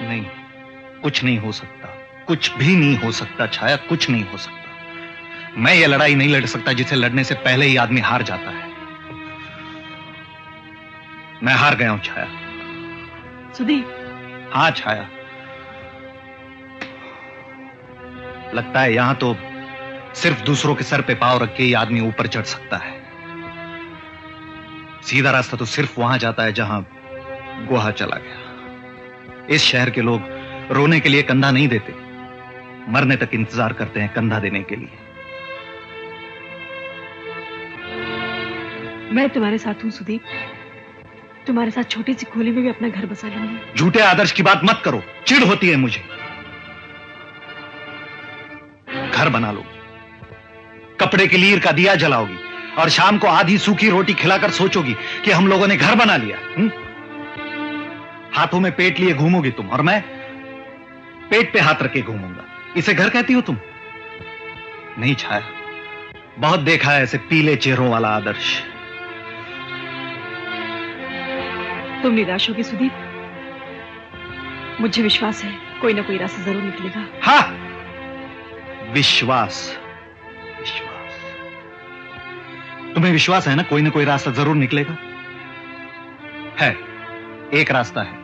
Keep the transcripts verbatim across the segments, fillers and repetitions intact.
नहीं, कुछ नहीं हो सकता, कुछ भी नहीं हो सकता छाया, कुछ नहीं हो सकता। मैं ये लड़ाई नहीं लड़ सकता जिसे लड़ने से पहले ही आदमी हार जाता है। मैं हार गया हूं छाया। सुदीप। हाँ छाया, लगता है यहां तो सिर्फ दूसरों के सर पे पांव रख के ही आदमी ऊपर चढ़ सकता है। सीधा रास्ता तो सिर्फ वहां जाता है जहां गुहा चला गया। इस शहर के लोग रोने के लिए कंधा नहीं देते, मरने तक इंतजार करते हैं कंधा देने के लिए। मैं तुम्हारे साथ हूं सुदीप, तुम्हारे साथ छोटी सी खोली में भी अपना घर बसा लूंगी। झूठे आदर्श की बात मत करो, चिढ़ होती है मुझे। घर बना लो, कपड़े की लीर का दिया जलाओगी और शाम को आधी सूखी रोटी खिलाकर सोचोगी कि हम लोगों ने घर बना लिया। हुँ? हाथों में पेट लिए घूमोगी तुम और मैं पेट पे हाथ रखे घूमूंगा। इसे घर कहती हो तुम? नहीं छाया, बहुत देखा है ऐसे पीले चेहरों वाला आदर्श। तुम निराश होगी सुदीप, मुझे विश्वास है कोई ना कोई रास्ता जरूर निकलेगा। हाँ, विश्वास विश्वास तुम्हें विश्वास है ना कोई ना कोई रास्ता जरूर निकलेगा? है, एक रास्ता है।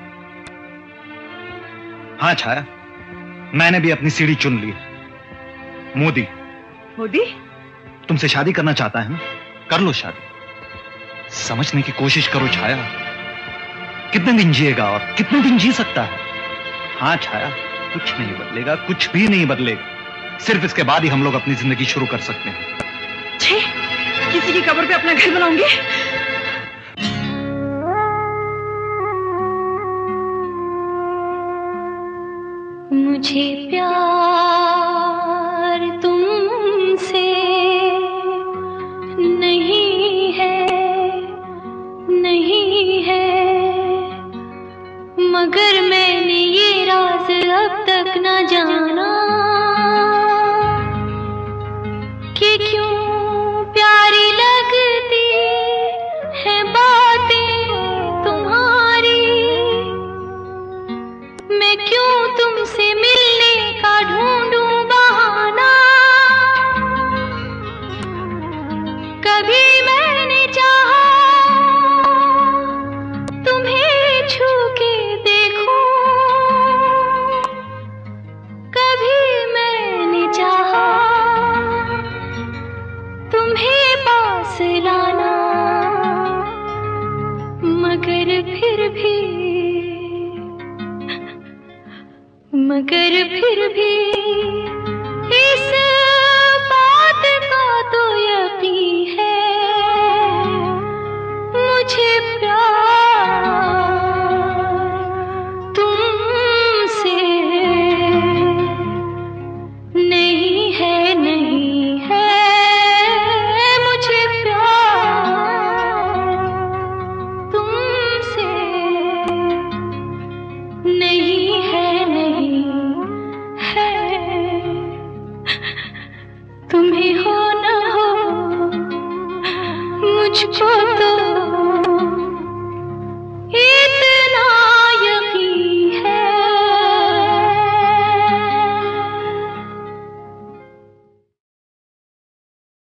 हाँ छाया, मैंने भी अपनी सीढ़ी चुन ली है। मोदी। मोदी? तुमसे शादी करना चाहता है ना? कर लो शादी। समझने की कोशिश करो छाया, कितने दिन जिएगा और कितने दिन जी सकता है? हाँ छाया, कुछ नहीं बदलेगा, कुछ भी नहीं बदलेगा। सिर्फ इसके बाद ही हम लोग अपनी जिंदगी शुरू कर सकते हैं। छे, किसी की कब्र पे अपना घर बनाऊंगी? मुझे प्यार तुमसे नहीं है, नहीं है, मगर मैंने ये राज अब तक ना जाना कि क्यों प्यारी लगती है बातें तुम्हारी। मैं क्यों तुमसे मिलने का ढूंढूं बहाना। कभी मैंने चाहा तुम्हें छू के देखूं, कभी मैंने चाहा तुम्हें पास लाना, मगर फिर भी मगर फिर भी इस बात का तो यकीन है, मुझे प्यार तुमसे नहीं है, नहीं है, मुझे प्यार तुमसे नहीं है, नहीं है। तुम्हें हो न हो मुझको तो